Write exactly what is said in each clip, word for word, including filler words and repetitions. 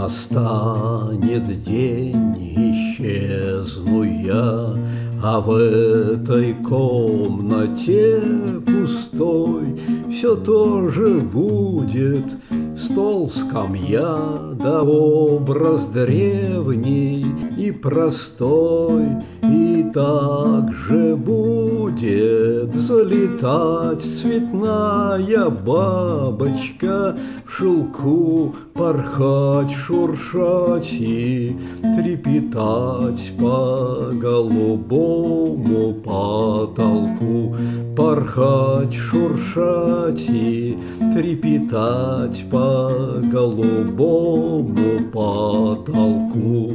Настанет день, исчезну я, а в этой комнате пустой все тоже будет стол, скамья, да образ древний и простой. И так же будет залетать цветная бабочка, в шелку порхать, шуршать и трепетать по голубому потолку. Порхать, шуршать и трепетать по голубому потолку.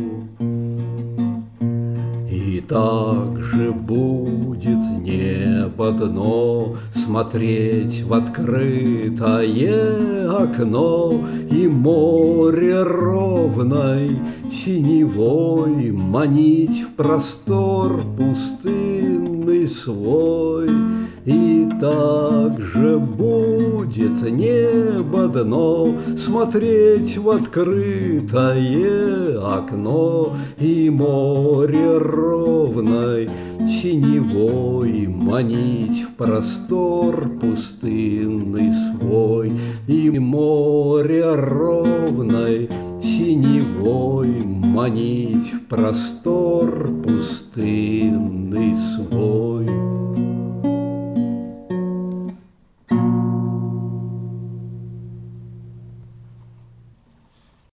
И так же будет небо дно смотреть в открытое окно, и море ровной синевой манить в простор пустынный свой. И так же будет небо дно смотреть в открытое окно, и море ровной синевой манить в простор пустынный свой. И море ровной синевой манить в простор пустынный свой.